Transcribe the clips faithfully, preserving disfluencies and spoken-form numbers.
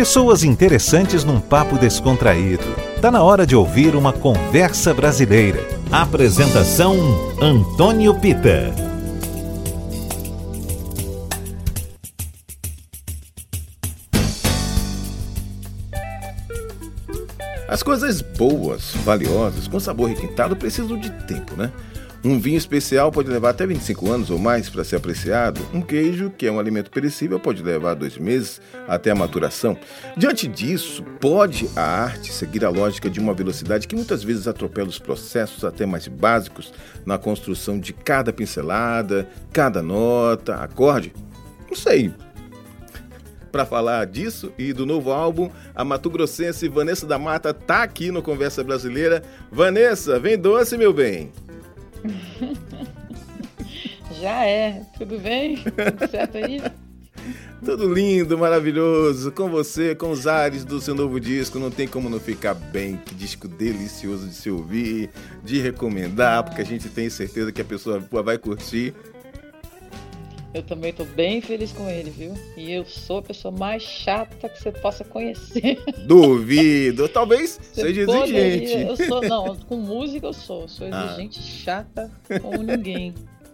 Pessoas interessantes num papo descontraído. Tá na hora de ouvir uma conversa brasileira. Apresentação Antônio Pita. As coisas boas, valiosas, com sabor requintado, precisam de tempo, né? Um vinho especial pode levar até vinte e cinco anos ou mais para ser apreciado. Um queijo, que é um alimento perecível, pode levar dois meses até a maturação. Diante disso, pode a arte seguir a lógica de uma velocidade que muitas vezes atropela os processos até mais básicos na construção de cada pincelada, cada nota, acorde? Não sei. Para falar disso e do novo álbum, a mato-grossense Vanessa da Mata tá aqui no Conversa Brasileira. Vanessa, vem doce, meu bem. Já é, tudo bem? Tudo certo aí? Tudo lindo, maravilhoso, com você, com os ares do seu novo disco, não tem como não ficar bem. Que disco delicioso de se ouvir, de recomendar, porque a gente tem certeza que a pessoa vai curtir. Eu também tô bem feliz com ele, viu? E eu sou a pessoa mais chata que você possa conhecer. Duvido, talvez você seja poderia, exigente. Eu sou, não, com música eu sou, eu sou exigente, ah. chata como ninguém.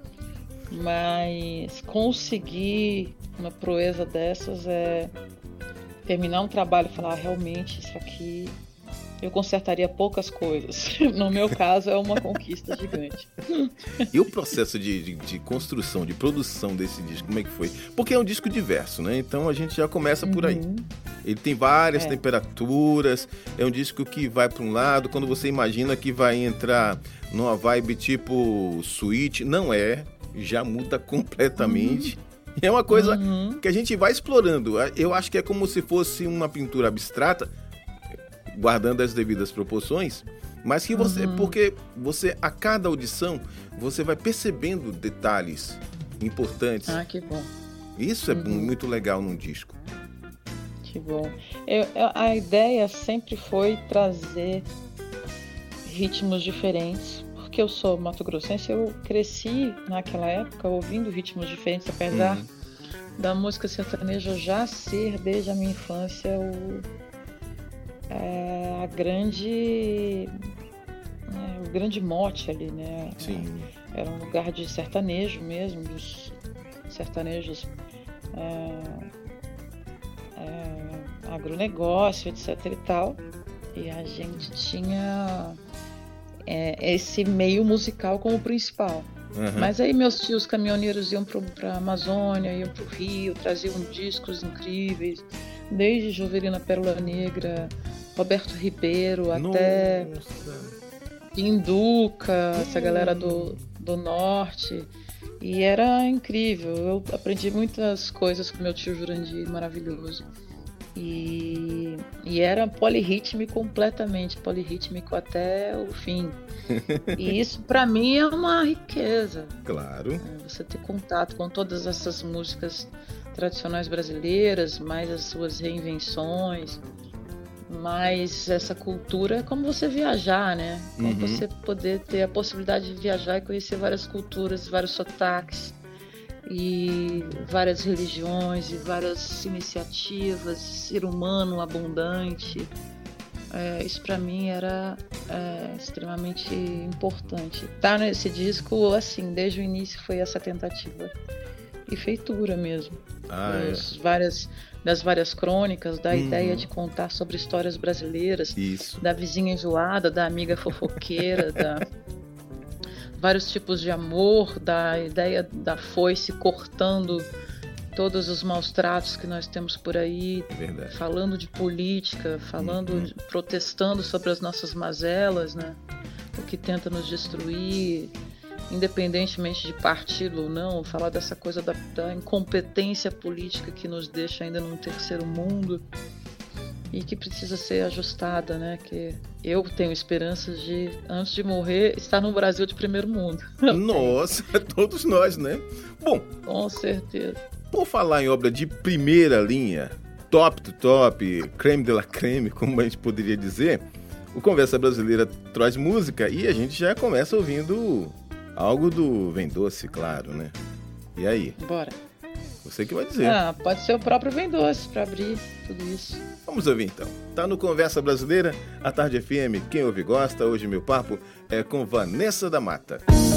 Mas conseguir uma proeza dessas é terminar um trabalho e falar, realmente, isso aqui eu consertaria poucas coisas. No meu caso, é uma conquista gigante. E o processo de, de, de construção, de produção desse disco, como é que foi? Porque é um disco diverso, né? Então a gente já começa por aí. Uhum. Ele tem várias é. temperaturas, é um disco que vai para um lado, quando você imagina que vai entrar numa vibe tipo suíte, não é, já muda completamente. Uhum. É uma coisa uhum. que a gente vai explorando. Eu acho que é como se fosse uma pintura abstrata, guardando as devidas proporções, mas que você, uhum. porque você, a cada audição, você vai percebendo detalhes importantes. Ah, que bom. Isso é uhum. muito legal num disco. Que bom. Eu, eu, a ideia sempre foi trazer ritmos diferentes, porque eu sou mato-grossense, eu cresci naquela época ouvindo ritmos diferentes, apesar uhum. da música sertaneja já ser, desde a minha infância, o É a grande, é, o grande mote ali, né? Sim. Era um lugar de sertanejo mesmo, dos sertanejos é, é, agronegócio, etc e tal. E a gente tinha é, esse meio musical como principal. Uhum. Mas aí meus tios caminhoneiros iam para a Amazônia, iam para o Rio, traziam discos incríveis, desde Jovelina Pérola Negra, Roberto Ribeiro, Nossa. até Pinduca, hum. essa galera do, do norte. E era incrível. Eu aprendi muitas coisas com meu tio Jurandir, maravilhoso. E, e era polirrítmico completamente, polirrítmico até o fim. E isso para mim é uma riqueza. Claro. É, você ter contato com todas essas músicas tradicionais brasileiras, mais as suas reinvenções. Mas essa cultura é como você viajar, né? Como uhum. você poder ter a possibilidade de viajar e conhecer várias culturas, vários sotaques e várias religiões e várias iniciativas, ser humano abundante. É, isso para mim era é, extremamente importante. Tá nesse disco, assim, desde o início foi essa tentativa e feitura mesmo. Ah, Os, é. várias, das várias crônicas, da uhum. ideia de contar sobre histórias brasileiras, Isso. da vizinha enjoada, da amiga fofoqueira, da, vários tipos de amor, da ideia da foice cortando todos os maus tratos que nós temos por aí, Verdade. falando de política, falando, uhum. de, protestando sobre as nossas mazelas, né? O que tenta nos destruir, independentemente de partido ou não, falar dessa coisa da, da incompetência política que nos deixa ainda num terceiro mundo e que precisa ser ajustada, né? Que eu tenho esperanças de, antes de morrer, estar no Brasil de primeiro mundo. Nossa, todos nós, né? Bom, com certeza. Por falar em obra de primeira linha, top to top, creme de la creme, como a gente poderia dizer, o Conversa Brasileira traz música e a gente já começa ouvindo algo do Vem Doce, claro, né? E aí? Bora. Você que vai dizer. Ah, pode ser o próprio Vem Doce para abrir tudo isso. Vamos ouvir então. Tá no Conversa Brasileira, a Tarde F M, quem ouve gosta. Hoje meu papo é com Vanessa da Mata.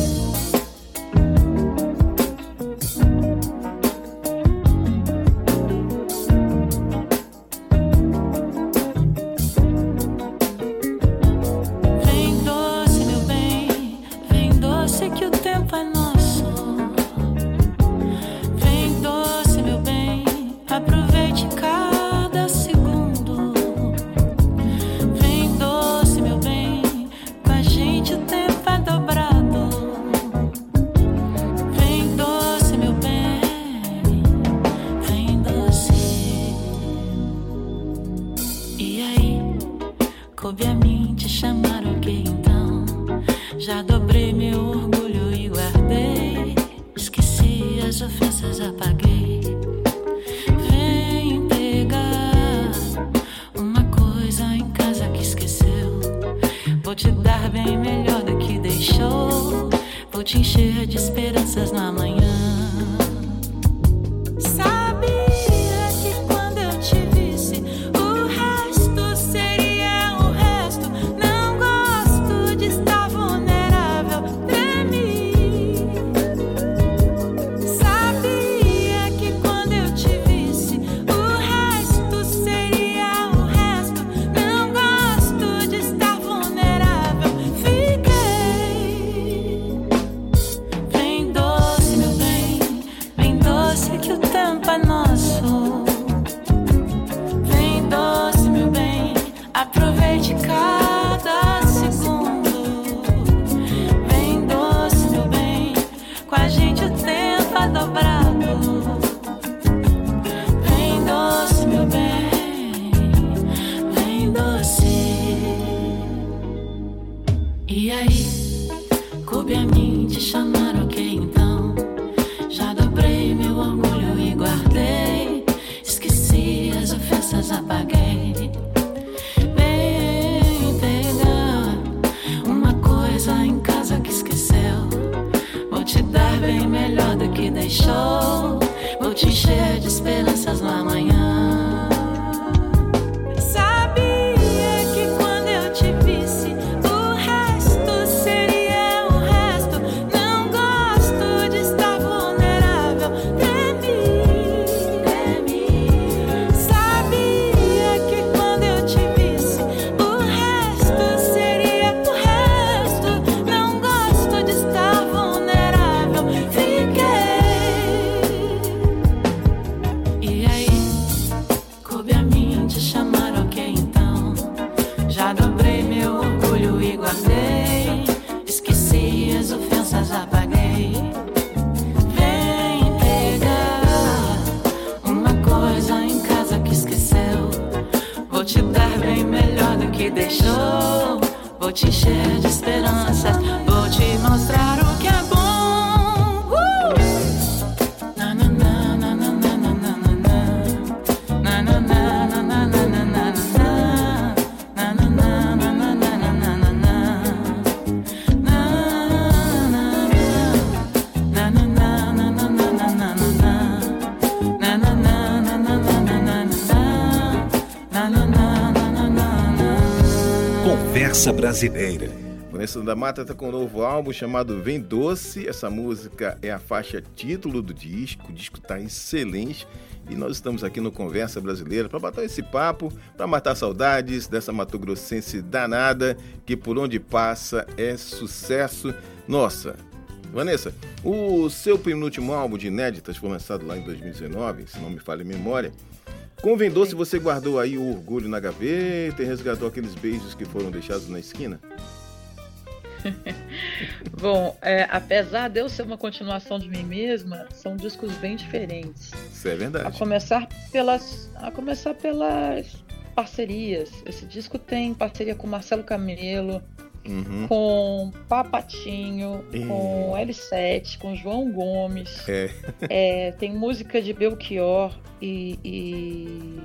Conversa Brasileira. Vanessa da Mata está com um novo álbum chamado Vem Doce. Essa música é a faixa título do disco. O disco está excelente. E nós estamos aqui no Conversa Brasileira para bater esse papo, para matar saudades dessa matogrossense danada que por onde passa é sucesso. Nossa, Vanessa, o seu penúltimo álbum de inéditas foi lançado lá em dois mil e dezenove, se não me falha a memória. Com Vem Doce, você guardou aí o orgulho na gaveta e resgatou aqueles beijos que foram deixados na esquina? Bom, é, apesar de eu ser uma continuação de mim mesma, são discos bem diferentes. Isso é verdade. A começar pelas, a começar pelas parcerias. Esse disco tem parceria com Marcelo Camelo, uhum. com Papatinho, e... com L sete, com João Gomes. É. É, tem música de Belchior e... e...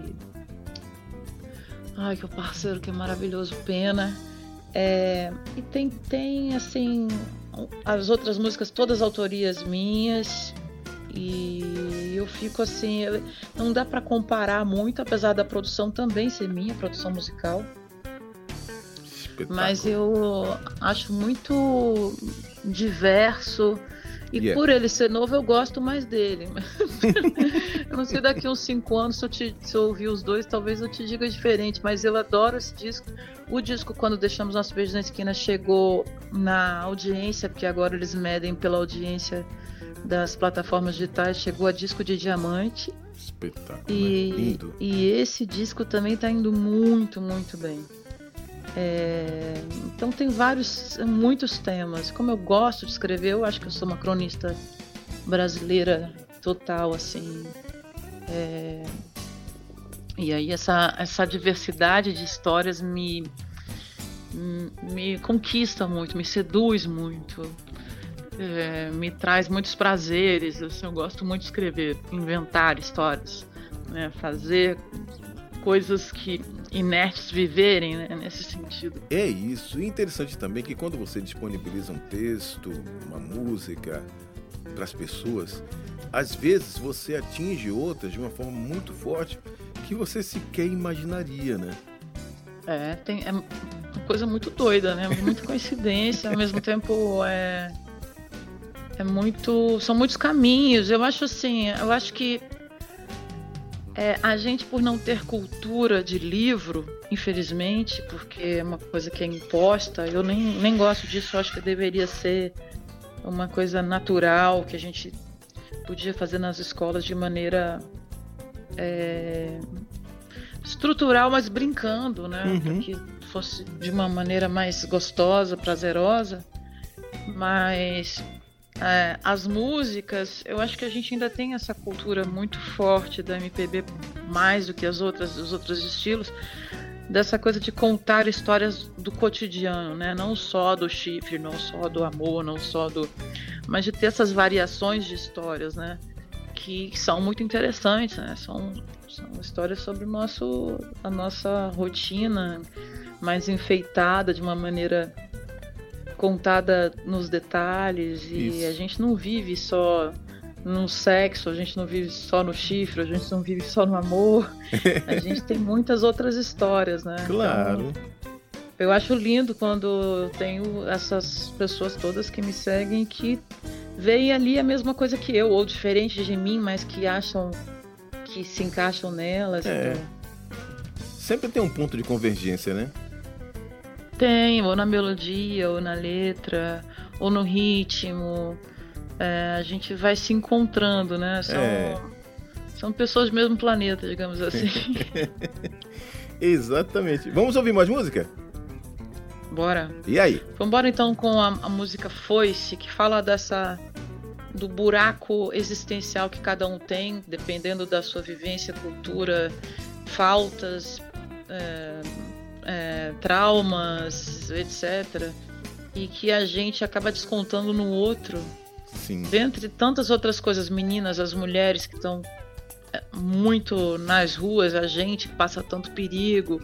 Ai, que o parceiro que é maravilhoso, Pena. É, e tem, tem, assim, as outras músicas, todas autorias minhas. E eu fico assim, eu- não dá para comparar muito, apesar da produção também ser minha, produção musical. Espetáculo. Mas eu acho muito diverso. E Yeah. por ele ser novo, eu gosto mais dele. Eu não sei, daqui uns cinco anos, se eu, te, se eu ouvir os dois, talvez eu te diga diferente. Mas eu adoro esse disco. O disco, quando deixamos Nosso Beijo na Esquina, chegou na audiência, porque agora eles medem pela audiência das plataformas digitais, chegou a disco de diamante. Espetáculo, E, né? Lindo. e esse disco também está indo muito, muito bem. É, então tem vários, muitos temas. Como eu gosto de escrever, eu acho que eu sou uma cronista brasileira total, assim. É, e aí essa, essa diversidade de histórias me, me conquista muito, me seduz muito. É, me traz muitos prazeres. Assim, eu gosto muito de escrever, inventar histórias, né, fazer coisas que inertes viverem, né, nesse sentido. É isso. E interessante também que quando você disponibiliza um texto, uma música para as pessoas, às vezes você atinge outras de uma forma muito forte que você sequer imaginaria, né? É, tem, é uma coisa muito doida, né? Muita coincidência, ao mesmo tempo é, é muito, são muitos caminhos. Eu acho assim, eu acho que é, a gente, por não ter cultura de livro, infelizmente, porque é uma coisa que é imposta, eu nem, nem gosto disso, eu acho que deveria ser uma coisa natural, que a gente podia fazer nas escolas de maneira é, estrutural, mas brincando, né? Uhum. Para que fosse de uma maneira mais gostosa, prazerosa. Mas é, as músicas, eu acho que a gente ainda tem essa cultura muito forte da M P B, mais do que as outras, os outros estilos, dessa coisa de contar histórias do cotidiano, né? Não só do chifre, não só do amor, não só do... mas de ter essas variações de histórias, né? Que são muito interessantes, né? São, são histórias sobre o nosso, a nossa rotina mais enfeitada, de uma maneira contada nos detalhes. E Isso. a gente não vive só no sexo, a gente não vive só no chifre, a gente não vive só no amor. A gente tem muitas outras histórias, né? Claro. Então, eu acho lindo quando eu tenho essas pessoas todas que me seguem que veem ali a mesma coisa que eu, ou diferente de mim, mas que acham que se encaixam nelas. É. Então, Sempre tem um ponto de convergência, né? tem, ou na melodia, ou na letra, ou no ritmo. É, a gente vai se encontrando, né? São, É. são pessoas do mesmo planeta, digamos assim. Exatamente. Vamos ouvir mais música? Bora. E aí? Vambora então com a, a música Foice, que fala dessa do buraco existencial que cada um tem, dependendo da sua vivência, cultura, faltas, é, é, traumas, etcétera. E que a gente acaba descontando no outro. Sim. Dentre tantas outras coisas, meninas, as mulheres que estão muito nas ruas, a gente que passa tanto perigo,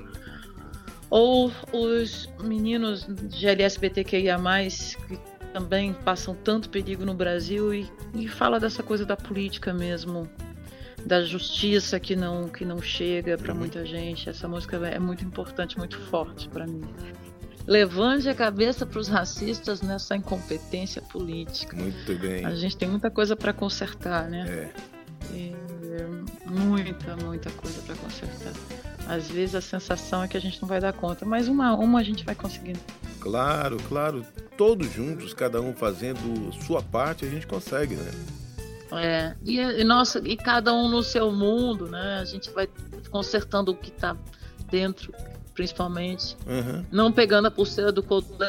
ou os meninos de L S B T Q I A mais, que também passam tanto perigo no Brasil, e, e fala dessa coisa da política mesmo, da justiça que não, que não chega para muita gente. Essa música é muito importante, muito forte para mim. Levante a cabeça para os racistas nessa incompetência política. Muito bem. A gente tem muita coisa para consertar, né? É. E, muita, muita coisa para consertar. Às vezes a sensação é que a gente não vai dar conta, mas uma a uma a gente vai conseguindo. Claro, claro. Todos juntos, cada um fazendo sua parte, a gente consegue, né? É, e, e, nossa, e cada um no seu mundo, né? A gente vai consertando o que está dentro, principalmente. Uhum. Não pegando a pulseira do Coldplay,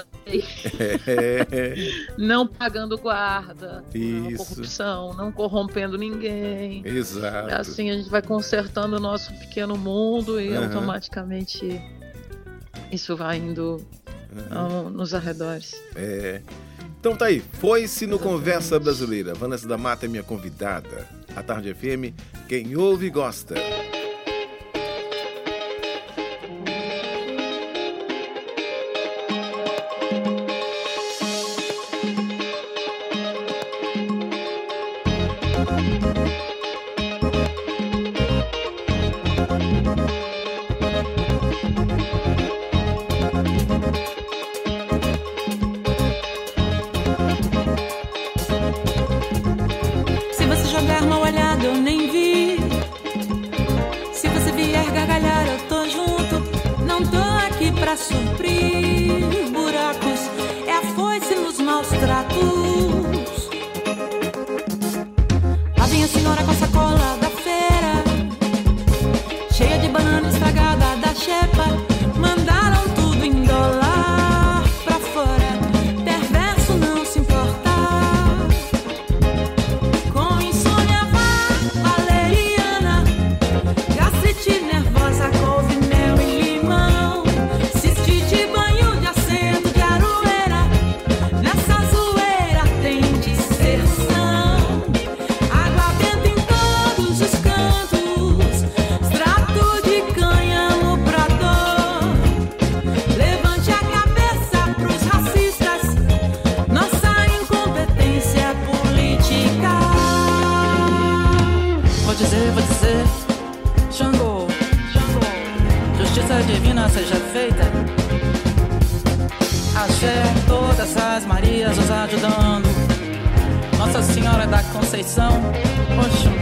É. não pagando guarda, não Isso. corrupção, não corrompendo ninguém. Exato. Assim a gente vai consertando o nosso pequeno mundo e Uhum. automaticamente isso vai indo Uhum. ao, nos arredores. É. Então tá aí, foi-se no Conversa Brasileira. Vanessa da Mata é minha convidada. A Tarde F M, quem ouve gosta. pra suprir buracos, é a foice nos maus tratos. Lá vem a senhora com a sacola da feira, cheia de banana estragada da xepa. Mandaram tudo em dólar pra fora, perverso não se importar. Com insônia valeriana, gastrite nervosa, couve, mel e limão, cistite, banho de assento de aroeira, nessa zoeira tem disserção. Água benta em todos os cantos, extrato de cânhamo pra dor. Levante a cabeça pros racistas, nossa incompetência política. Vou dizer, vou dizer, Xangô, justiça divina seja feita. Axé, todas as Marias nos ajudando. Nossa Senhora da Conceição, Oxum,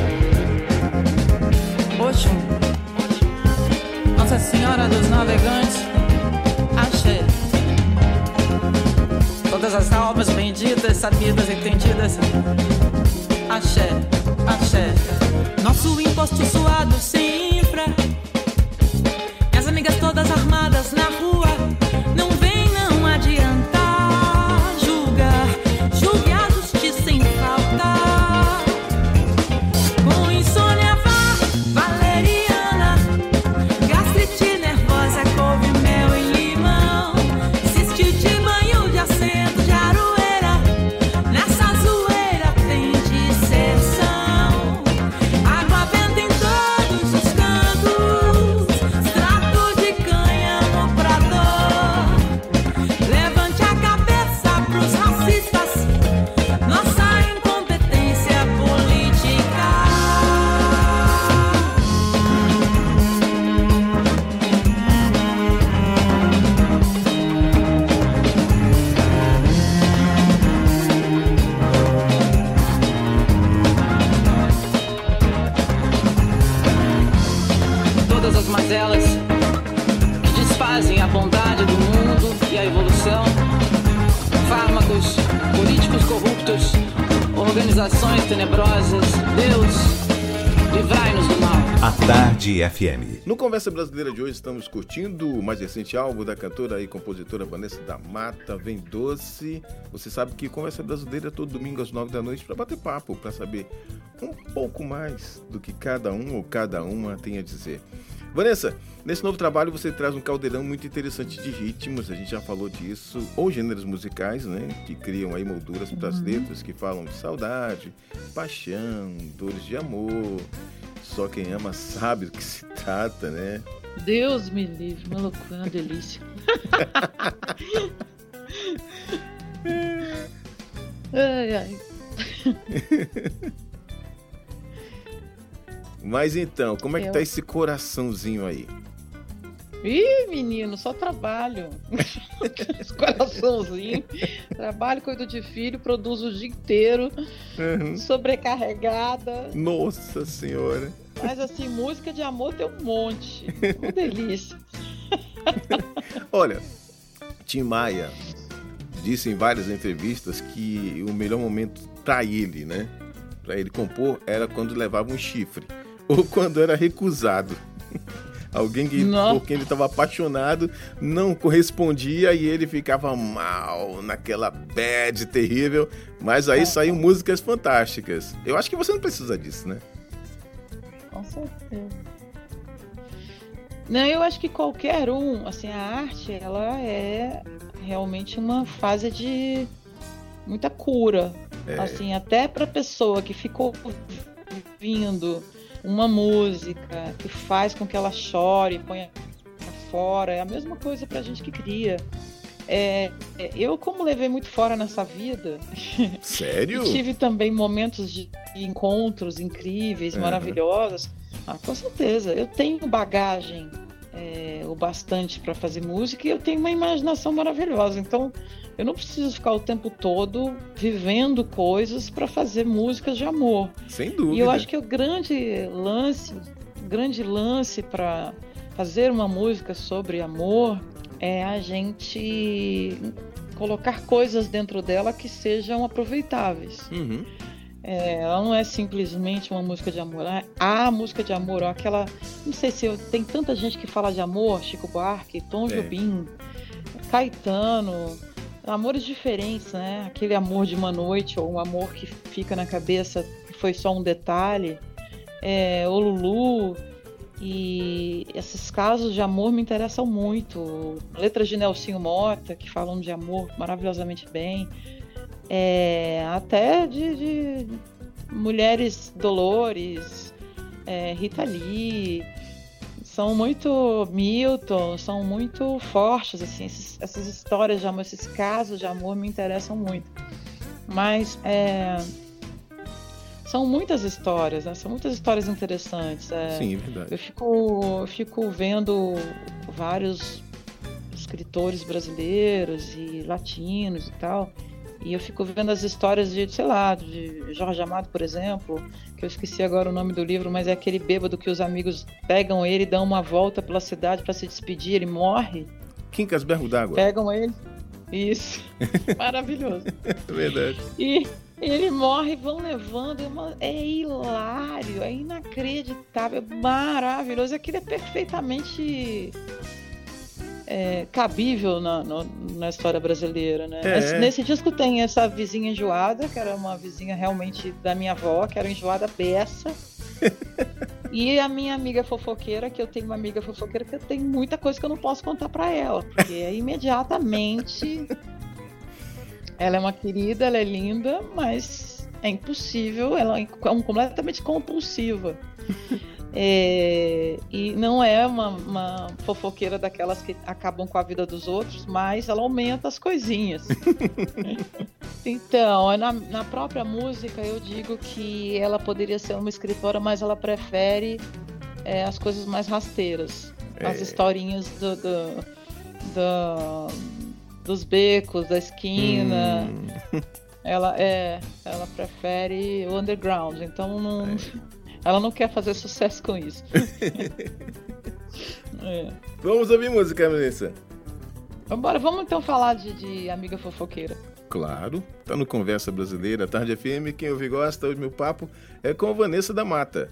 Oxum, Nossa Senhora dos Navegantes, Axé. Todas as almas benditas, sabidas, entendidas, Axé, Axé. Nosso imposto suado sem infra, minhas amigas todas armadas na rua, não vem não adiantar julgar, julgue a justiça em falta. Com insônia valeriana, gastrite nervosa, couve, mel e limão, cistite, banho de assento de aroeira, nessa zoeira tem disserção. Água benta em todos os cantos, extrato de cânhamo pra dor. Levante a cabeça pros racistas, nossa incompetência política. Todas as mazelas que desfazem a bondade do mundo e a evolução, fármacos, políticos corruptos, organizações tenebrosas, Deus, livrai-nos do mal. A Tarde F M. No Conversa Brasileira de hoje estamos curtindo o mais recente álbum da cantora e compositora Vanessa da Mata, Vem Doce. Você sabe que Conversa Brasileira é todo domingo às nove da noite para bater papo, para saber um pouco mais do que cada um ou cada uma tem a dizer. Vanessa, nesse novo trabalho você traz um caldeirão muito interessante de ritmos, a gente já falou disso, ou gêneros musicais, né, que criam aí molduras para as letras que falam de saudade, paixão, dores de amor. Só quem ama sabe do que se trata, né? Deus me livre, uma loucura, uma delícia. Ai, ai. Mas então, como é que Eu- tá esse coraçãozinho aí? Ih, menino, só trabalho. Esse coraçãozinho. Trabalho, cuido de filho, produzo o dia inteiro, Uhum. sobrecarregada. Nossa Senhora! Mas assim, música de amor tem um monte. Uma delícia. Olha, Tim Maia disse em várias entrevistas que o melhor momento para ele, né, para ele compor, era quando levava um chifre ou quando era recusado. Alguém que, Nossa. por quem ele estava apaixonado não correspondia e ele ficava mal, naquela bad terrível, mas aí É. saíram músicas fantásticas. Eu acho que você não precisa disso, né? Com certeza. Não, eu acho que qualquer um, assim, a arte, ela é realmente uma fase de muita cura. É. Assim, até para pessoa que ficou ouvindo uma música que faz com que ela chore, ponha pra fora, é a mesma coisa pra gente que cria. É, é, eu, como levei muito fora nessa vida, Sério? e tive também momentos de encontros incríveis, Uhum. maravilhosos. Ah, com certeza. Eu tenho bagagem é, o bastante para fazer música e eu tenho uma imaginação maravilhosa. Então, eu não preciso ficar o tempo todo vivendo coisas para fazer músicas de amor. Sem dúvida. E eu acho que o grande lance, o grande lance para fazer uma música sobre amor é a gente colocar coisas dentro dela que sejam aproveitáveis. Uhum. É, ela não é simplesmente uma música de amor. A música de amor, aquela... Não sei se eu, tem tanta gente que fala de amor, Chico Buarque, Tom É. Jobim, Caetano, amores diferentes, né? Aquele amor de uma noite, ou um amor que fica na cabeça, que foi só um detalhe. É, o Lulu, e esses casos de amor me interessam muito. Letras de Nelsinho Mota, que falam de amor maravilhosamente bem. É, até de, de Mulheres Dolores, é, Rita Lee, são muito Milton, são muito fortes, assim, esses, essas histórias de amor, esses casos de amor me interessam muito. Mas é, são muitas histórias, né? São muitas histórias interessantes. É, Sim, é verdade. eu fico, eu fico vendo vários escritores brasileiros e latinos e tal. E eu fico vendo as histórias de, sei lá, de Jorge Amado, por exemplo, que eu esqueci agora o nome do livro, mas é aquele bêbado que os amigos pegam ele e dão uma volta pela cidade para se despedir, ele morre. Quincas Berro d'Água. Pegam ele. Isso. Maravilhoso. É verdade. E ele morre e vão levando. É, uma, é hilário, é inacreditável, é maravilhoso. Aquilo é perfeitamente... É, cabível na, no, na história brasileira, né? É. Nesse, nesse disco tem essa vizinha enjoada, que era uma vizinha realmente da minha avó, que era enjoada beça. E a minha amiga fofoqueira, que eu tenho uma amiga fofoqueira que eu tenho muita coisa que eu não posso contar pra ela, porque é imediatamente ela é uma querida, ela é linda, mas é impossível, ela é completamente compulsiva. É, e não é uma, uma fofoqueira daquelas que acabam com a vida dos outros, mas ela aumenta as coisinhas. Então, na, na própria música eu digo que ela poderia ser uma escritora, mas ela prefere é, as coisas mais rasteiras, É. as historinhas do, do, do, dos becos, da esquina. Hum. Ela, é, ela prefere o underground, então não... É. Ela não quer fazer sucesso com isso. É. Vamos ouvir música, Melissa? Vambora, vamos então falar de, de Amiga Fofoqueira. Claro, tá no Conversa Brasileira, Tarde F M, quem ouve gosta, hoje meu papo é com Vanessa da Mata.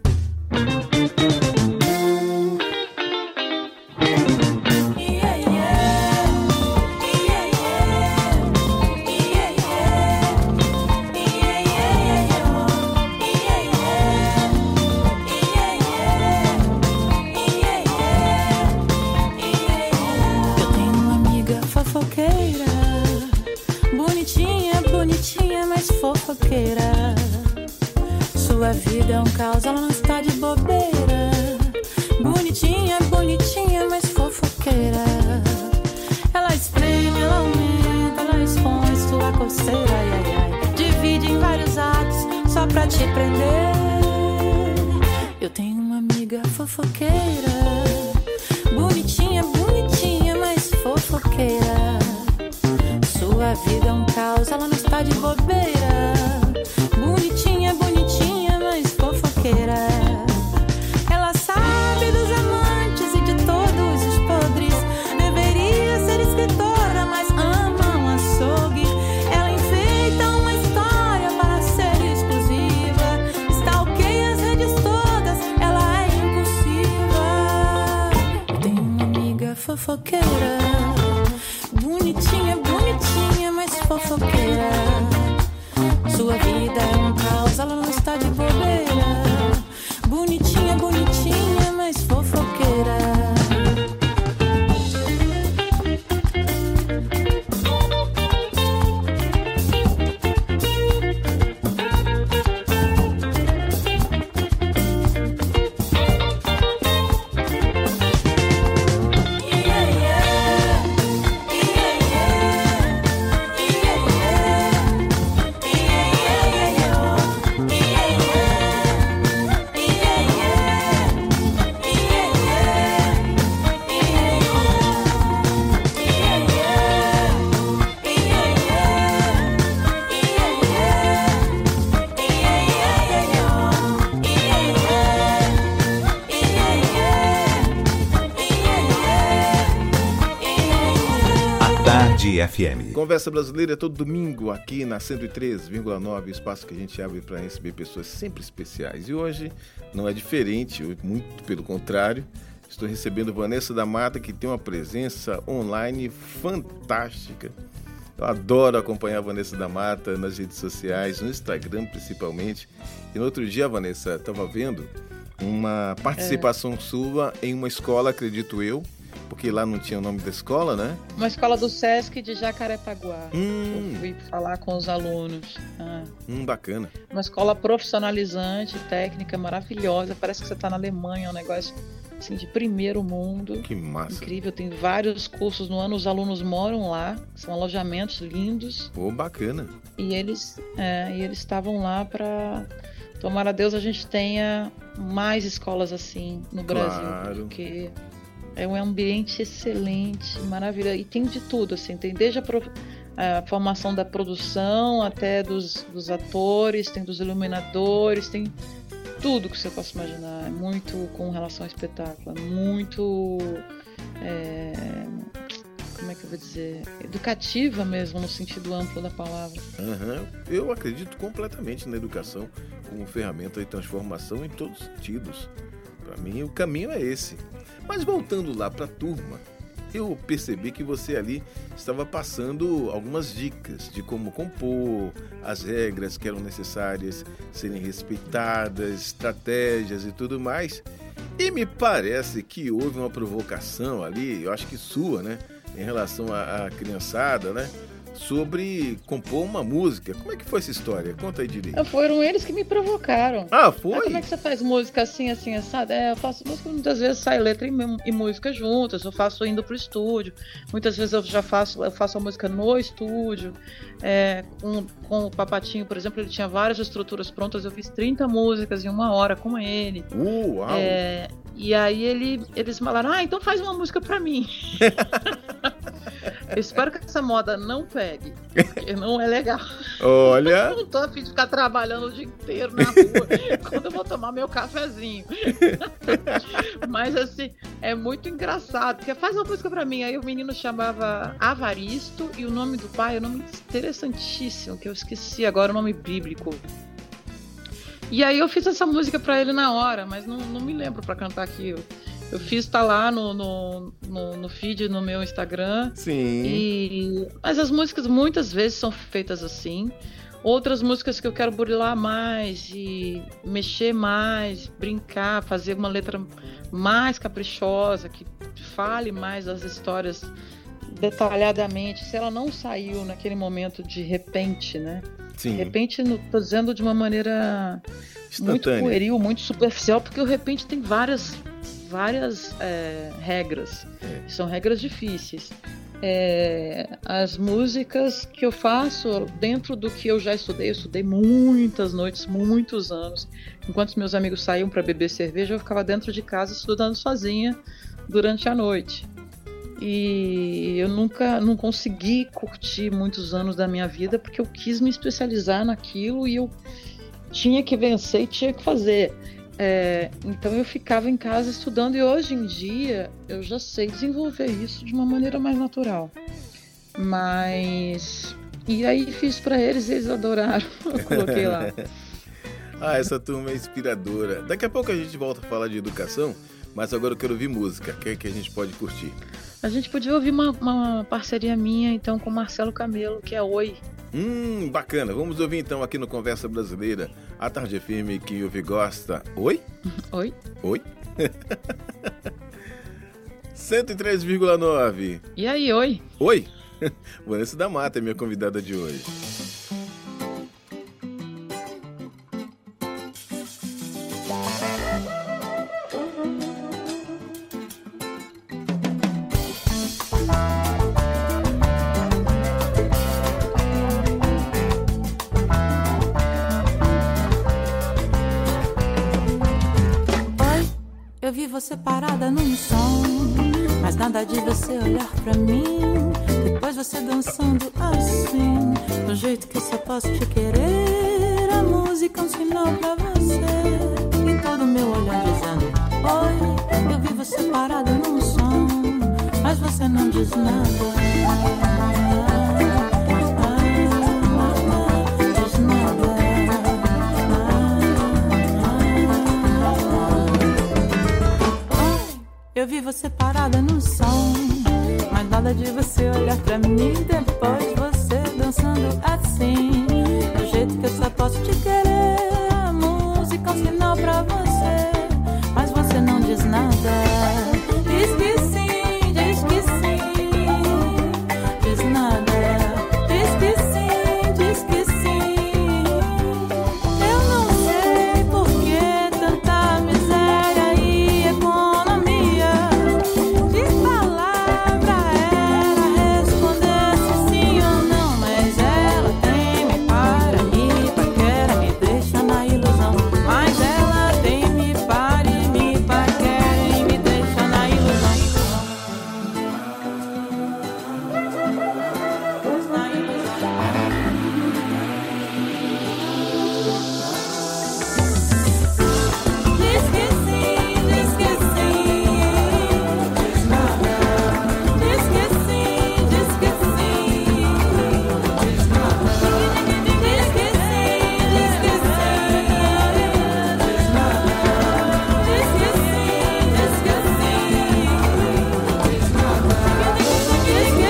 Fofoqueira, sua vida é um caos, ela não está de bobeira. Bonitinha, bonitinha, mas fofoqueira. Ela espreme, ela aumenta, ela expõe sua coceira, ai, ai, ai. Divide em vários atos só pra te prender. Eu tenho uma amiga fofoqueira, bonitinha, bonitinha, mas fofoqueira. Sua vida é um caos, ela não está de bobeira. Bonitinha, bonitinha, mas fofoqueira. Ela sabe dos amantes e de todos os podres. Deveria ser escritora, mas ama um açougue. Ela enfeita uma história para ser exclusiva. Stalkeia as redes todas, ela é impulsiva. Eu tenho uma amiga fofoqueira, bonitinha, bonitinha, mas fofoqueira. Sua vida é um caos, ela não está de bobeira. Bonitinha, bonitinha, mas fofoqueira. Tarde F M. Conversa Brasileira é todo domingo aqui na cento e três vírgula nove, espaço que a gente abre para receber pessoas sempre especiais. E hoje não é diferente, muito pelo contrário. Estou recebendo Vanessa da Mata, que tem uma presença online fantástica. Eu adoro acompanhar a Vanessa da Mata nas redes sociais, no Instagram principalmente. E no outro dia, Vanessa, estava vendo uma participação é. sua em uma escola, acredito eu, porque lá não tinha o nome da escola, né? Uma escola do Sesc de Jacarepaguá. Hum. Eu fui falar com os alunos. Ah. Hum, bacana. Uma escola profissionalizante, técnica, maravilhosa. Parece que você está na Alemanha, é um negócio assim, de primeiro mundo. Que massa. Incrível, tem vários cursos no ano, os alunos moram lá, são alojamentos lindos. Pô, bacana. E eles é, e eles estavam lá para... Tomara a Deus a gente tenha mais escolas assim no Brasil, claro. Porque é um ambiente excelente, maravilhoso. E tem de tudo, assim, tem desde a, pro, a formação da produção até dos, dos atores, tem dos iluminadores, tem tudo que você possa imaginar. É muito com relação ao espetáculo, é muito... É, como é que eu vou dizer? Educativa mesmo, no sentido amplo da palavra. Uhum. Eu acredito completamente na educação como ferramenta de transformação em todos os sentidos. Para mim, o caminho é esse. Mas voltando lá para a turma, eu percebi que você ali estava passando algumas dicas de como compor, as regras que eram necessárias serem respeitadas, estratégias e tudo mais. E me parece que houve uma provocação ali, eu acho que sua, né? Em relação à, à criançada, né? Sobre compor uma música. Como é que foi essa história? Conta aí direito. Foram eles que me provocaram. Ah, foi? Ah, como é que você faz música assim, assim, assado? É, eu faço música, muitas vezes sai letra e, e música juntas. Eu faço indo pro estúdio. Muitas vezes eu já faço, eu faço a música no estúdio. É, com, com o Papatinho, por exemplo, ele tinha várias estruturas prontas. Eu fiz trinta músicas em uma hora com ele. Uh, uau! É, e aí ele, eles falaram, ah, então faz uma música pra mim. Eu espero que essa moda não pegue, porque não é legal. Olha! Eu não tô a fim de ficar trabalhando o dia inteiro na rua, quando eu vou tomar meu cafezinho. Mas assim, é muito engraçado, porque faz uma música pra mim. Aí o menino chamava Avaristo e o nome do pai é um nome interessantíssimo, que eu esqueci agora, o nome bíblico. E aí eu fiz essa música pra ele na hora, mas não, não me lembro pra cantar aqui. Eu, eu fiz, tá lá no, no, no, no feed, no meu Instagram. Sim. E, mas as músicas muitas vezes são feitas assim. Outras músicas que eu quero burilar mais, e mexer mais, brincar, fazer uma letra mais caprichosa, que fale mais das histórias detalhadamente. Se ela não saiu naquele momento de repente, né? Sim. De repente, não tô dizendo de uma maneira muito pueril, muito superficial, porque o repente tem várias, várias é, regras. É. São regras difíceis. É, as músicas que eu faço dentro do que eu já estudei, eu estudei muitas noites, muitos anos. Enquanto os meus amigos saíam para beber cerveja, eu ficava dentro de casa estudando sozinha durante a noite. E eu nunca não consegui curtir muitos anos da minha vida porque eu quis me especializar naquilo e eu tinha que vencer e tinha que fazer. É, então eu ficava em casa estudando, e hoje em dia eu já sei desenvolver isso de uma maneira mais natural. Mas... E aí fiz pra eles, eles adoraram. Eu coloquei lá. Ah, essa turma é inspiradora. Daqui a pouco a gente volta a falar de educação, mas agora eu quero ouvir música. O que é que a gente pode curtir? A gente podia ouvir uma, uma parceria minha, então, com Marcelo Camelo, que é Oi. Hum, bacana. Vamos ouvir, então, aqui no Conversa Brasileira, a Tarde F M, que ouve e gosta. Oi? Oi? Oi? cento e três vírgula nove. E aí, oi? Oi? Vanessa da Mata é minha convidada de hoje. Eu vi você parada num som, mas nada de você olhar pra mim. Depois você dançando assim, do jeito que só posso te querer. A música é um sinal pra você, e todo meu olhar dizendo oi. Eu vi você parada num som, mas você não diz nada. Eu vi você parada no som, mas nada de você olhar pra mim. Depois você dançando assim, do jeito que eu só posso te querer. A música é um sinal pra você, mas você não diz nada. Diz que sim, diz que sim, diz nada. Diz que sim, diz que sim. Eu não sei por que tanta miséria e economia. De palavra ela respondesse sim ou não, mas ela teme para me paquera, me deixa na ilusão. Mas ela teme para e me paquera e me deixa na ilusão. Na ilusão. Diz que sim, diz que sim, diz nada. Diz que sim, diz que sim, diz nada. Diz que sim, diz que sim, diz nada. Diz que sim, diz que sim, diz nada. Diz que sim, diz que sim, diz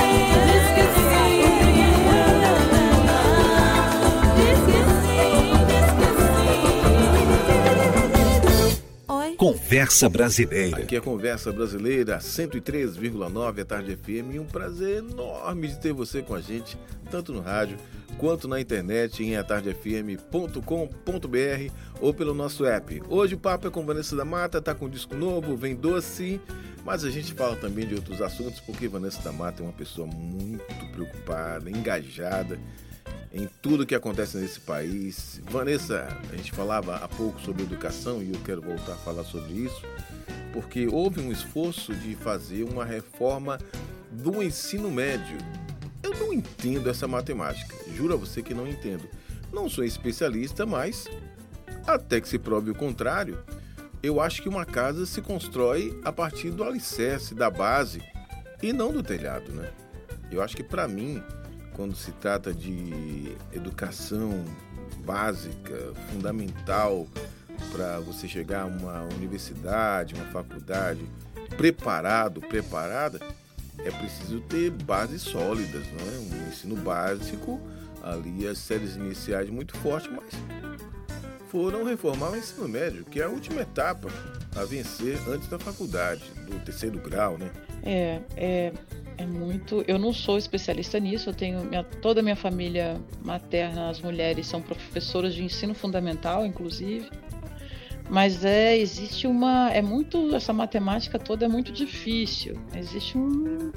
que sim. Oi? Conversa Brasileira. Aqui é a Conversa Brasileira, cento e três vírgula nove à Tarde F M, e um prazer enorme de ter você com a gente, tanto no rádio quanto na internet em a tarde f m ponto com ponto b r ou pelo nosso app. Hoje o papo é com Vanessa da Mata, tá com um disco novo, Vem Doce, mas a gente fala também de outros assuntos, porque Vanessa da Mata é uma pessoa muito preocupada, engajada em tudo que acontece nesse país. Vanessa, a gente falava há pouco sobre educação e eu quero voltar a falar sobre isso, porque houve um esforço de fazer uma reforma do ensino médio. Eu não entendo essa matemática, juro a você que não entendo. Não sou especialista, mas até que se prove o contrário, eu acho que uma casa se constrói a partir do alicerce, da base, e não do telhado, né? Eu acho que, para mim, quando se trata de educação básica, fundamental, para você chegar a uma universidade, uma faculdade, preparado, preparada, é preciso ter bases sólidas, não é? Um ensino básico, ali as séries iniciais muito fortes, mas foram reformar o ensino médio, que é a última etapa a vencer antes da faculdade, do terceiro grau, né? É, é, é muito... Eu não sou especialista nisso, eu tenho... Minha, toda a minha família materna, as mulheres são professoras de ensino fundamental, inclusive. Mas é, existe uma... É muito... Essa matemática toda é muito difícil. Existe um...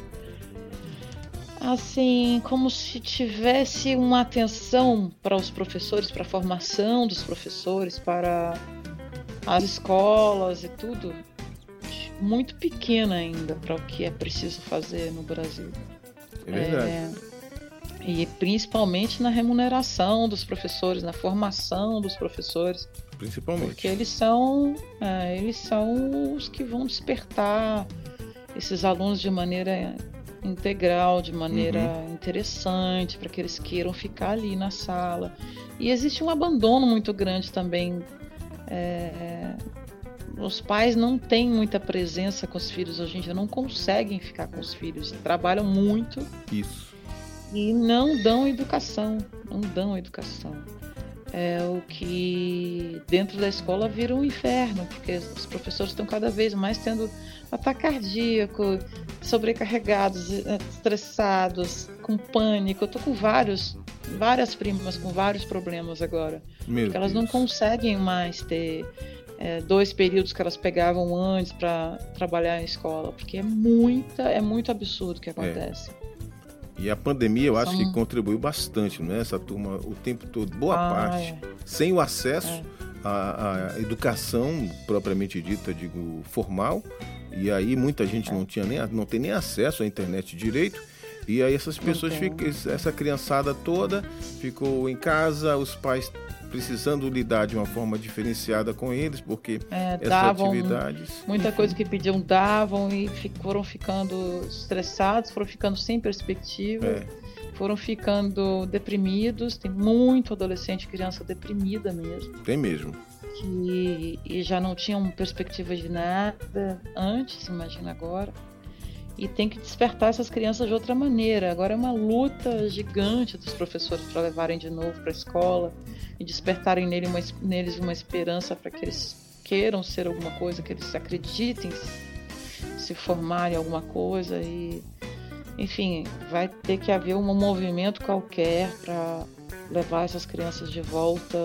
Assim, como se tivesse uma atenção para os professores, para a formação dos professores, para as escolas e tudo, muito pequena ainda para o que é preciso fazer no Brasil. É verdade. É, e principalmente na remuneração dos professores, na formação dos professores. Principalmente. Porque eles são, é, eles são os que vão despertar esses alunos de maneira integral, de maneira uhum. interessante, para que eles queiram ficar ali na sala. E existe um abandono muito grande também. É, os pais não têm muita presença com os filhos hoje em dia, não conseguem ficar com os filhos, trabalham muito. Isso. E não dão educação, não dão educação. É o que dentro da escola vira um inferno, porque os professores estão cada vez mais tendo ataque cardíaco, sobrecarregados, estressados, com pânico. Eu tô com vários, várias primas com vários problemas agora. Meu porque elas Deus. não conseguem mais ter é, dois períodos que elas pegavam antes para trabalhar em escola, porque é muita, é muito absurdo o que acontece. É. E a pandemia, eu acho São... que contribuiu bastante, não é? Essa turma, o tempo todo, boa ah, parte, é. sem o acesso é. à, à educação propriamente dita, digo, formal. E aí muita gente é. não tinha nem, não tem nem acesso à internet direito. E aí essas pessoas, ficam, essa criançada toda ficou em casa, os pais precisando lidar de uma forma diferenciada com eles, porque é, essas davam atividades... Muita coisa que pediam davam e foram ficando estressados, foram ficando sem perspectiva, é. foram ficando deprimidos. Tem muito adolescente, criança deprimida mesmo. Tem mesmo. que e já não tinham perspectiva de nada antes, imagina agora. E tem que despertar essas crianças de outra maneira. Agora é uma luta gigante dos professores para levarem de novo para a escola e despertarem nele uma, neles uma esperança para que eles queiram ser alguma coisa, que eles acreditem se formarem em alguma coisa. E, enfim, vai ter que haver um movimento qualquer para levar essas crianças de volta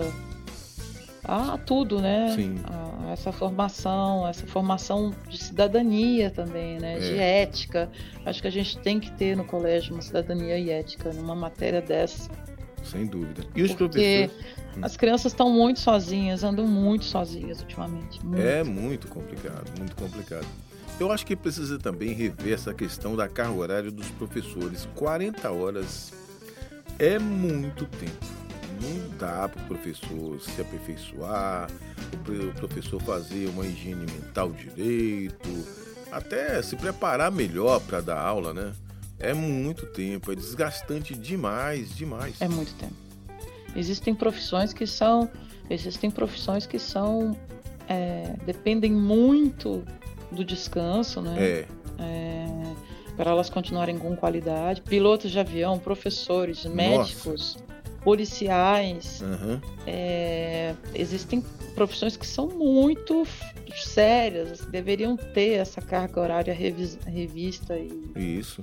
a tudo, né? Sim. A essa formação, essa formação de cidadania também, né? É. De ética. Acho que a gente tem que ter no colégio uma cidadania e ética numa matéria dessa. Sem dúvida. E os Porque professores? As crianças estão muito sozinhas, andam muito sozinhas ultimamente. Muito. É muito complicado, muito complicado. Eu acho que precisa também rever essa questão da carga horária dos professores. quarenta horas é muito tempo. Não dá para o professor se aperfeiçoar, o professor fazer uma higiene mental direito, até se preparar melhor para dar aula, né? É muito tempo, é desgastante demais, demais. É muito tempo. Existem profissões que são, existem profissões que são, é, dependem muito do descanso, né? É. É, para elas continuarem com qualidade. Pilotos de avião, professores, médicos. Nossa. Policiais, uhum. é, existem profissões que são muito sérias, deveriam ter essa carga horária revis, revista. E, isso.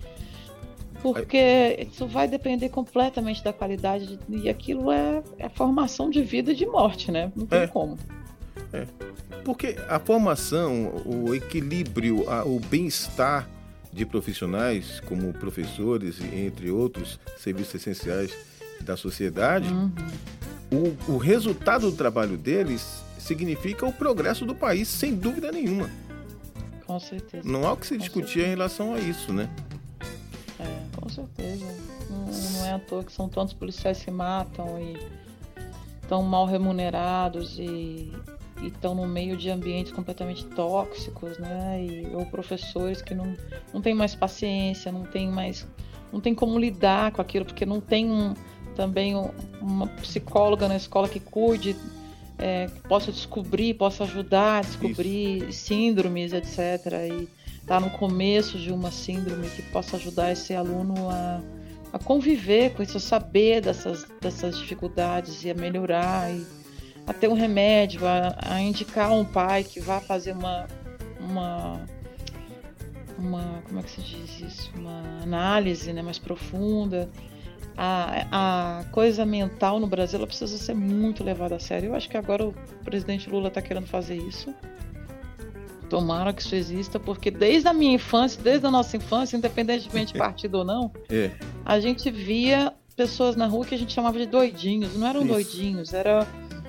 Porque isso vai depender completamente da qualidade, e aquilo é, é formação de vida e de morte, né? Não tem é. como. É. Porque a formação, o equilíbrio, a, o bem-estar de profissionais, como professores, entre outros serviços essenciais da sociedade, uhum. o, o resultado do trabalho deles significa o progresso do país, sem dúvida nenhuma. Com certeza. Não há o que se com discutir certeza. Em relação a isso, né? É, com certeza. Não, não é à toa que são tantos policiais que se matam e estão mal remunerados e estão no meio de ambientes completamente tóxicos, né? E, ou professores que não, não têm mais paciência, não tem mais, não tem como lidar com aquilo, porque não tem um também uma psicóloga na escola que cuide, é, que possa descobrir, possa ajudar a descobrir Isso. síndromes, etcétera. E tá no começo de uma síndrome que possa ajudar esse aluno a, a conviver com isso, a saber dessas, dessas dificuldades e a melhorar, e a ter um remédio, a, a indicar um pai que vá fazer uma, uma, uma, como é que se diz isso? Uma análise, né, mais profunda. A, a coisa mental no Brasil ela precisa ser muito levada a sério. Eu acho que agora o presidente Lula está querendo fazer isso. Tomara que isso exista, porque desde a minha infância, desde a nossa infância, independentemente de partido ou não, é. a gente via pessoas na rua que a gente chamava de doidinhos. Não eram isso. doidinhos, eram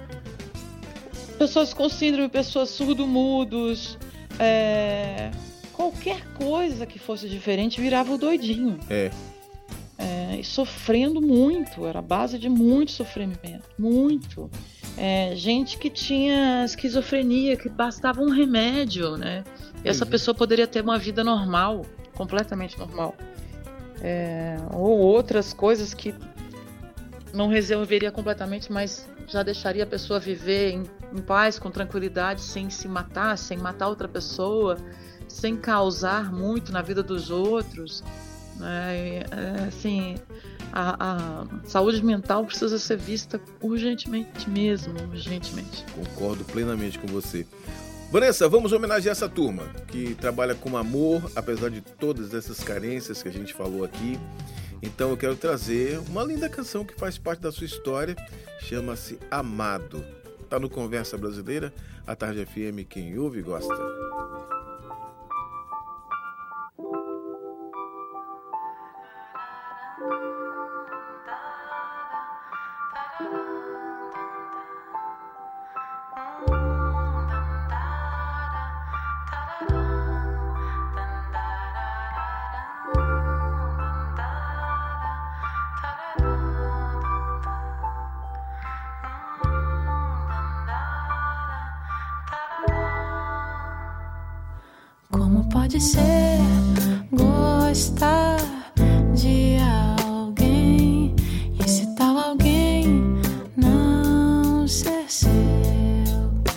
pessoas com síndrome, pessoas surdo-mudos. É... Qualquer coisa que fosse diferente virava o doidinho. É. É, e sofrendo muito, era a base de muito sofrimento, muito. É, gente que tinha esquizofrenia, que bastava um remédio, né? E essa uhum. pessoa poderia ter uma vida normal, completamente normal. É, ou outras coisas que não resolveria completamente, mas já deixaria a pessoa viver em, em paz, com tranquilidade, sem se matar, sem matar outra pessoa, sem causar muito na vida dos outros. É, é, assim, a, a saúde mental precisa ser vista urgentemente mesmo, urgentemente. Concordo plenamente com você. Vanessa, vamos homenagear essa turma que trabalha com amor, apesar de todas essas carências que a gente falou aqui. Então eu quero trazer uma linda canção que faz parte da sua história, chama-se Amado. Tá no Conversa Brasileira, a Tarde F M, quem ouve gosta. Como pode ser gostar de alguém e se tal alguém não ser seu?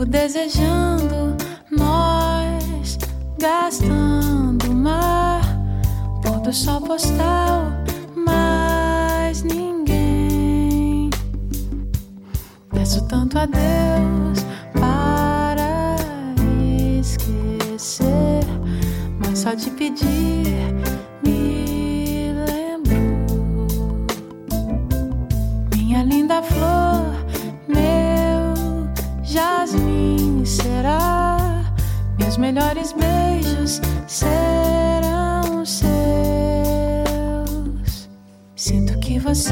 desejando, nós gastando mar, pôr do sol postal, mas ninguém. Peço tanto a Deus para esquecer, mas só de pedir me lembro. Minha linda flor, meu jasmim será, meus melhores beijos serão seus. Sinto que você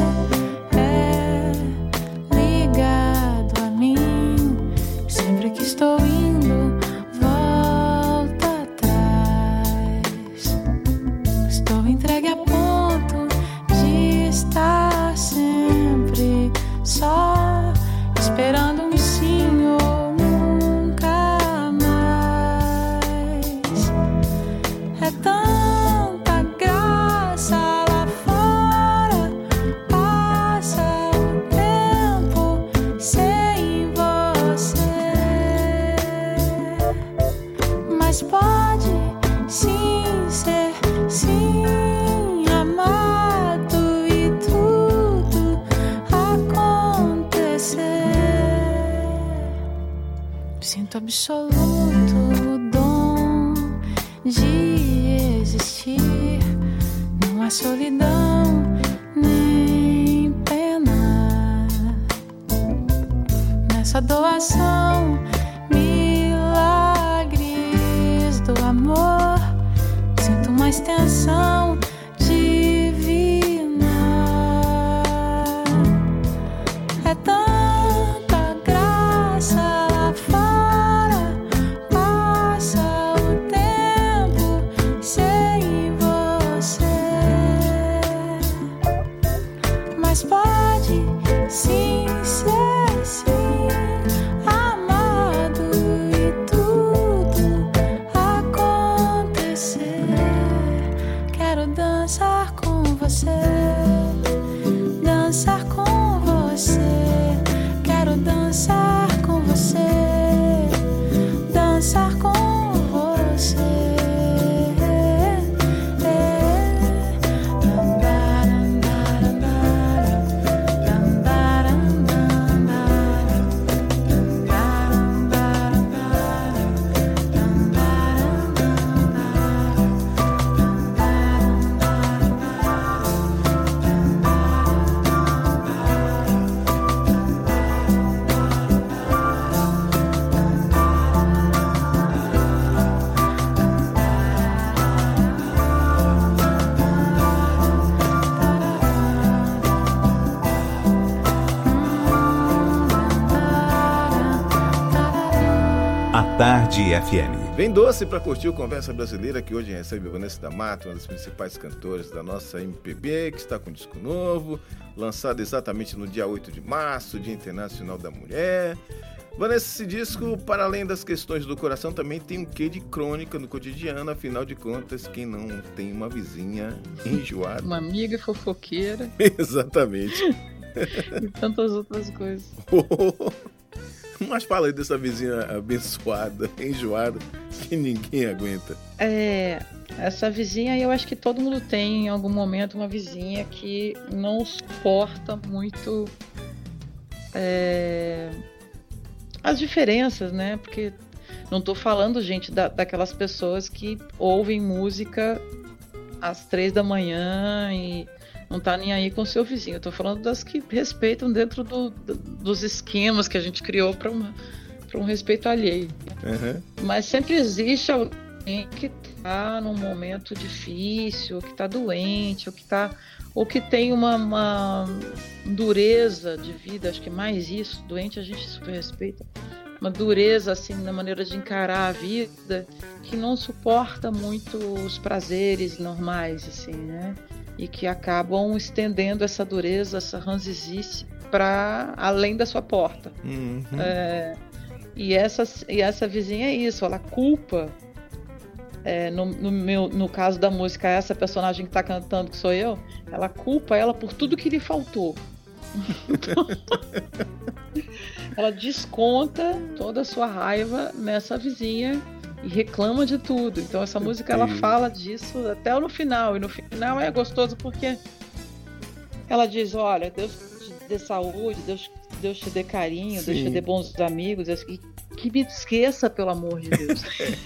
é ligado a mim, sempre que estou indo, volta atrás. Estou entregue a ponto de estar sempre só, esperando um sim ou nunca mais. É tanta graça lá fora, passa o tempo sem você, mas pode sim ser sim amado e tudo acontecer. Sinto absoluto o dom de existir, não há solidão nem pena nessa doação, milagres do amor. Sinto uma extensão divina. É tanta graça lá fora, passa o tempo sem você, mas pode sim ser sim amado e tudo acontecer. Quero dançar com você, dançar com você. Quero dançar com você, dançar com você. Tarde F M. Vem doce para curtir o Conversa Brasileira, que hoje recebe Vanessa da Mata, uma das principais cantoras da nossa M P B, que está com um disco novo, lançado exatamente no dia oito de março, Dia Internacional da Mulher. Vanessa, esse disco, para além das questões do coração, também tem um quê de crônica no cotidiano, afinal de contas, quem não tem uma vizinha enjoada? Uma amiga fofoqueira. Exatamente. E tantas outras coisas. Mas fala aí dessa vizinha abençoada, enjoada, que ninguém aguenta. É, essa vizinha, eu acho que todo mundo tem em algum momento uma vizinha que não suporta muito é, as diferenças, né? Porque não tô falando, gente, da, daquelas pessoas que ouvem música às três da manhã e não tá nem aí com o seu vizinho. Eu tô falando das que respeitam dentro do, do, dos esquemas que a gente criou para um respeito alheio. Uhum. Mas sempre existe alguém que tá num momento difícil, ou que tá doente, ou que, tá, ou que tem uma, uma dureza de vida, acho que é mais isso. Doente a gente super respeita. Uma dureza assim na maneira de encarar a vida, que não suporta muito os prazeres normais, assim, né? E que acabam estendendo essa dureza, essa ranzizice para além da sua porta. Uhum. É, e, essa, e essa vizinha é isso, ela culpa, é, no, no, meu, no caso da música, essa personagem que está cantando, que sou eu, ela culpa ela por tudo que lhe faltou. ela desconta toda a sua raiva nessa vizinha e reclama de tudo. Então essa música ela fala disso até no final, e no final é gostoso porque ela diz, olha, Deus te dê saúde, Deus, Deus te dê carinho, Sim. Deus te dê bons amigos, e que me esqueça, pelo amor de Deus.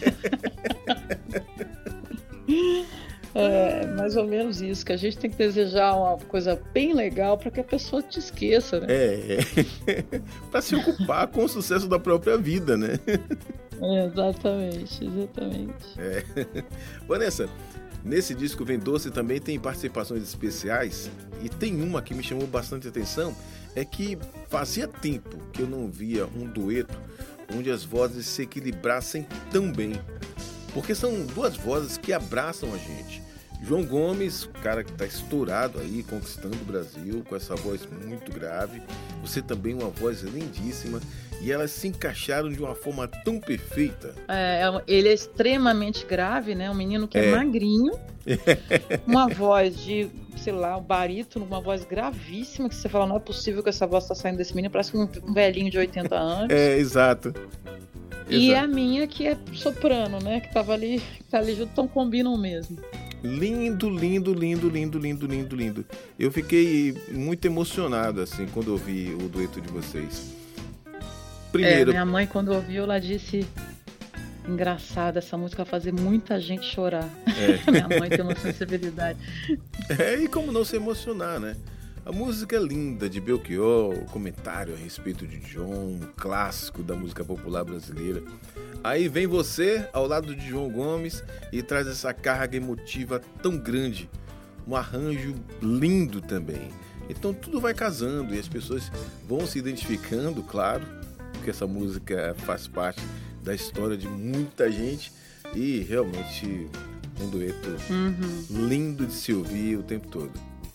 É mais ou menos isso, que a gente tem que desejar uma coisa bem legal para que a pessoa te esqueça, né? É, para se ocupar com o sucesso da própria vida, né? É, exatamente, exatamente. É. Vanessa, nesse disco Vem Doce também tem participações especiais, e tem uma que me chamou bastante atenção, é que fazia tempo que eu não via um dueto onde as vozes se equilibrassem tão bem. Porque são duas vozes que abraçam a gente. João Gomes, cara que está estourado aí, conquistando o Brasil, com essa voz muito grave. Você também, uma voz lindíssima. E elas se encaixaram de uma forma tão perfeita. É, ele é extremamente grave, né? Um menino que é, é magrinho. Uma voz de, sei lá, um barítono, uma voz gravíssima, que você fala, não é possível que essa voz está saindo desse menino. Parece um, um velhinho de oitenta anos. É, exato. E Exato. a minha que é soprano, né? Que tava ali, que tá ali junto, então combinam mesmo. Lindo, lindo, lindo, lindo, lindo, lindo, lindo. Eu fiquei muito emocionado, assim, quando ouvi o dueto de vocês. Primeiro... É, minha mãe, quando ouviu, ela disse... Engraçado, essa música vai fazer muita gente chorar. É. Minha mãe tem uma sensibilidade. É, e como não se emocionar, né? A música é linda, de Belchior, o comentário a respeito de John, um clássico da música popular brasileira. Aí vem você, ao lado de João Gomes, e traz essa carga emotiva tão grande. Um arranjo lindo também. Então tudo vai casando e as pessoas vão se identificando, claro, porque essa música faz parte da história de muita gente. E realmente um dueto uhum. lindo de se ouvir o tempo todo.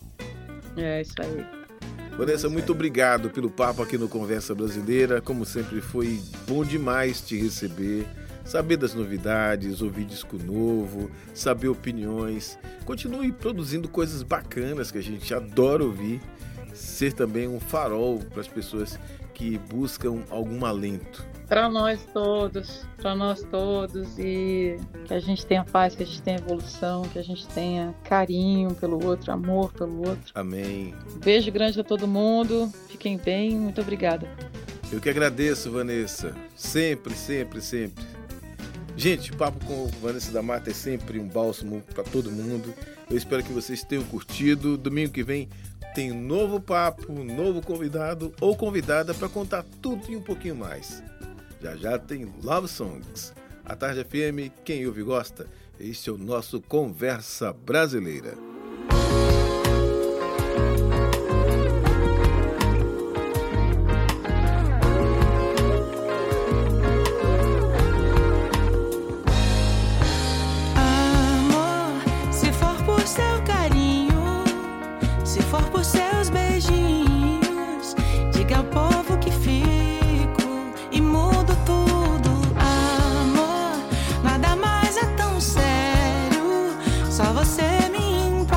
É isso aí. Vanessa, muito obrigado pelo papo aqui no Conversa Brasileira. Como sempre, foi bom demais te receber, saber das novidades, ouvir disco novo, saber opiniões. Continue produzindo coisas bacanas que a gente adora ouvir. Ser também um farol para as pessoas que buscam algum alento. Para nós todos, para nós todos, e que a gente tenha paz, que a gente tenha evolução, que a gente tenha carinho pelo outro, amor pelo outro. Amém. Beijo grande a todo mundo, fiquem bem, muito obrigada. Eu que agradeço, Vanessa, sempre, sempre, sempre. Gente, o papo com Vanessa da Mata é sempre um bálsamo para todo mundo. Eu espero que vocês tenham curtido. Domingo que vem tem um novo papo, um novo convidado ou convidada para contar tudo e um pouquinho mais. Já já tem Love Songs. A Tarde F M, quem ouve gosta. Este é o nosso Conversa Brasileira. Amor, se for por seu carinho, se for por seus beijinhos, diga ao povo que fico e mudo tudo. Amor, nada mais é tão sério, só você me entende.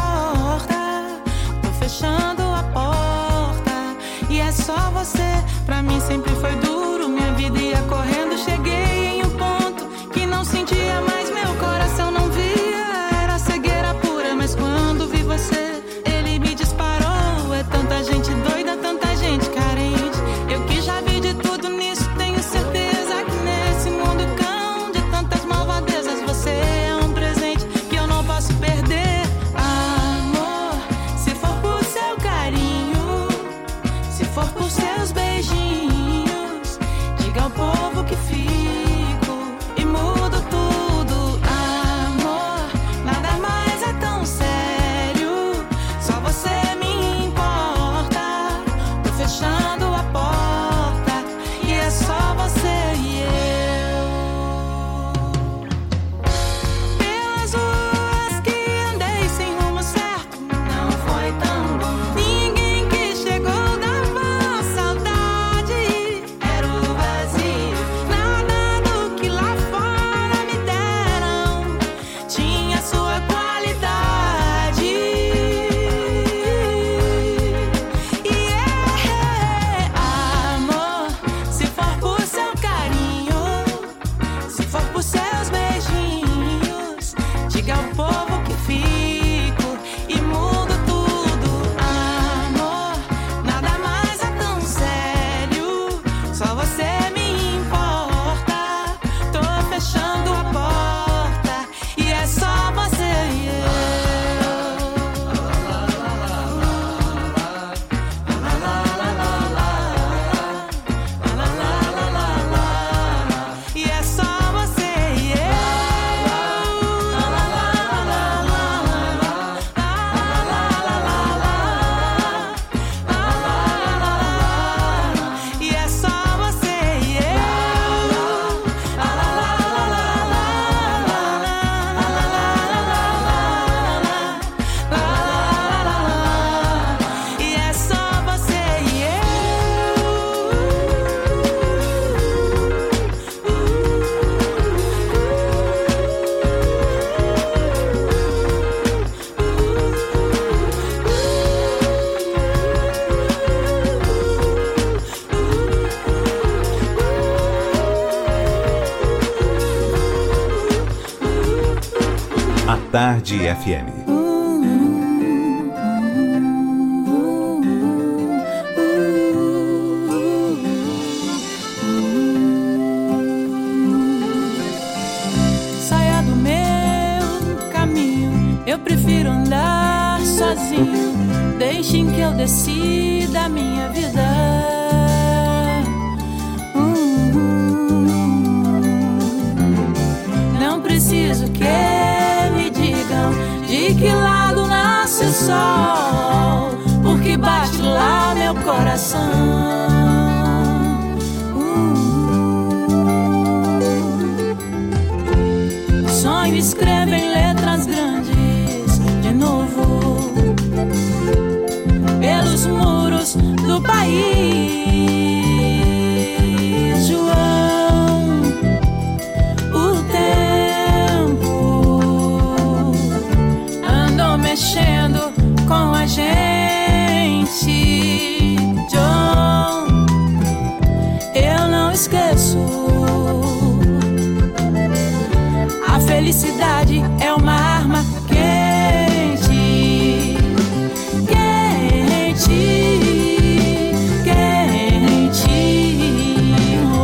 A Tarde F M. Saia do meu caminho, eu prefiro andar sozinho. Deixem que eu decida a minha vida. Não preciso que me digam de que lado nasce o sol, porque bate lá meu coração. Sonho escreve em letras grandes de novo pelos muros do país. João, o tempo andou mexendo com a gente. John, eu não esqueço. A felicidade é uma arma quente, quente, quente. Oh,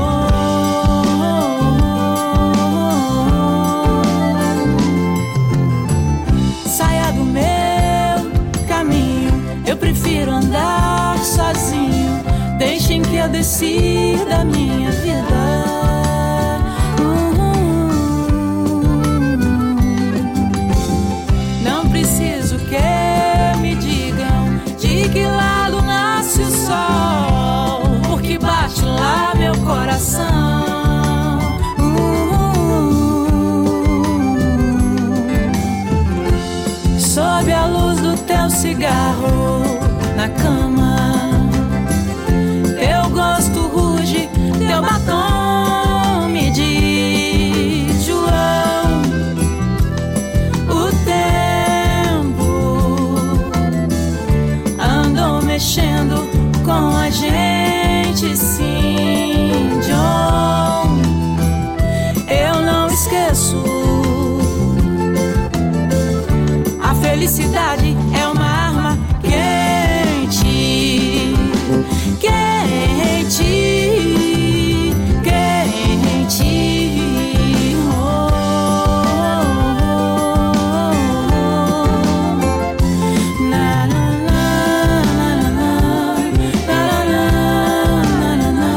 oh, oh. Saia do meu caminho, eu prefiro andar sozinho. Deixem que eu decida a minha vida. De que lado nasce o sol, porque bate lá meu coração. uh, Sob a luz do teu cigarro na cama, teu gosto ruge, teu batom me diz, João, o tempo andou mexendo com a gente, sim, John, eu não esqueço. A felicidade é uma arma quente, quente, quente. Oh, na, na, na, na, na, na, na, na, na,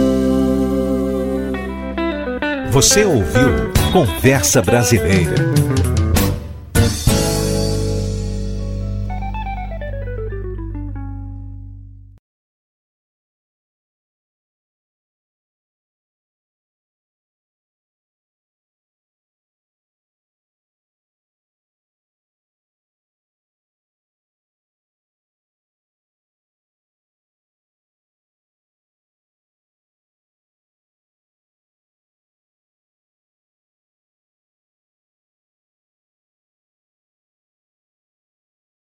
Você ouviu Conversa Brasileira.